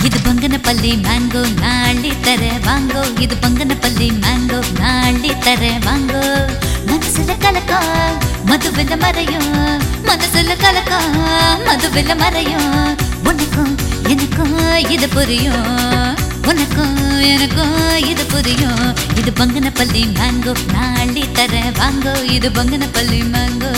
இது பங்கனப்பள்ளி மேங்கோ நாளி தர வாங்கோ இது பங்கனப்பள்ளி மேங்கோ நாளி தர வாங்கோ மனசுல கலக்கம் மதுவில மறையும் மனசுல கலக்கம் மதுவில மறையும் உனக்கும் எனக்கும் இது புரியும் உனக்கும் எனக்கும் இது புரியும் இது பங்கனப்பள்ளி மேங்கோ நாளி தர வாங்கோ இது பங்கனப்பள்ளி மேங்கோ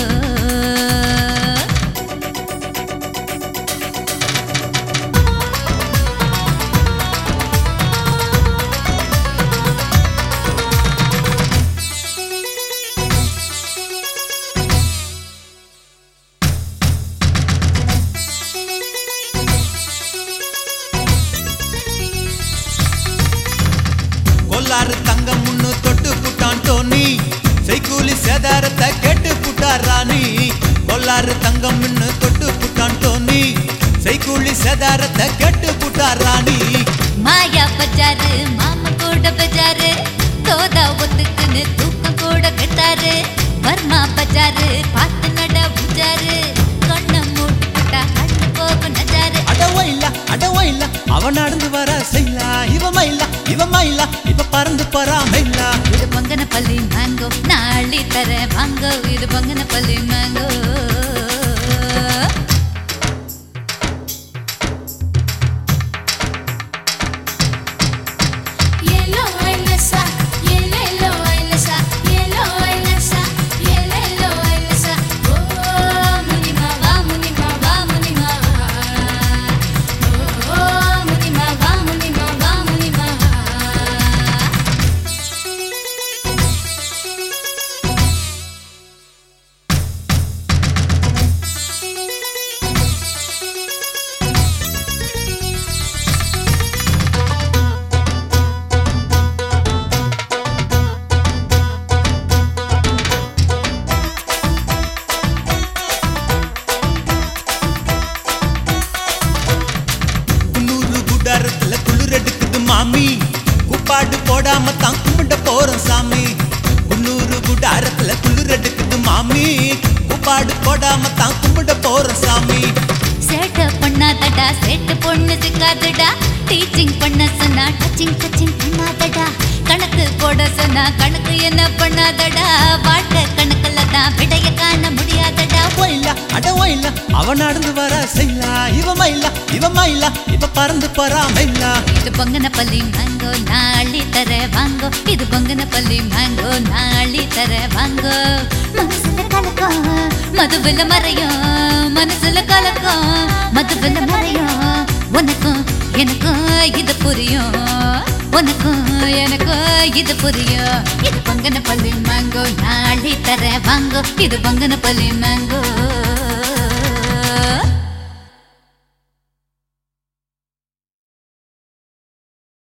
கொல்லாறு தங்கம் முன்னு தொட்டு புட்டான் டோனி செய்கூலி சேதாரத்தை கேட்டு புட்டார் ராணி கொல்லாறு தங்கம் முன்னு தொட்டு புட்டான் டோனி செய்கூலி சேதாரத்தை கேட்டு புட்டார் ராணி மாயா பஜாரு மாமா கூட பஜாரு தோதா ஒத்துக்குன்னு தூக்கம் கூட கெட்டாரு வர்மா பஜாரு பார்த்து நட புஜாரு கண்ண மூட்டுட்டா கண்ணு போகும் நஜாரு அடவையில அவன் நடந்து வர செய்யலா இவ மயிலா இப்ப பறந்து போறா மயிலா இது பங்கனப்பள்ளி மேங்கோ நாளி தர வாங்கோ இது பங்கனப்பள்ளி மேங்கோ குளிர் எடுக்குது மாமி குப்பாடு போடாம தான் கும்பிட்ட போறோம் சாமி குன்னூறு குடாரத்துல குளிர் எடுக்குது மாமி குப்பாடு போடாம தான் கும்பிட்ட போறோம் சாமி சேட்ட பண்ணாதடா சேட்டு பொண்ணு சிக்காதடா டீச்சிங் பண்ண சொன்னா டச்சிங் பண்ணாதடா கணக்கு போட சொன்னா கணக்கு என்ன பண்ணாதடா வாழ்க்கை கணக்குல தான் விடைய காண முடியாதடா அடவையில அவன் நடந்து வர செய்யலா இவ மயிலா இப்ப பறந்து போறா மயிலா இது பங்கனப்பள்ளி மேங்கோ நாளி தர வாங்கோ இது பங்கனப்பள்ளி மேங்கோ நாளி தர வாங்கோ மனசுல கலக்கம் மதுவில மறையும் மனசுல கலக்கம் மதுவில மறையும் உனக்கும் எனக்கும் இது புரியும் உனக்கும் எனக்கும் இது புரியும் இது பங்கனப்பள்ளி மேங்கோ நாளி தர வாங்கோ இது பங்கனப்பள்ளி மேங்கோ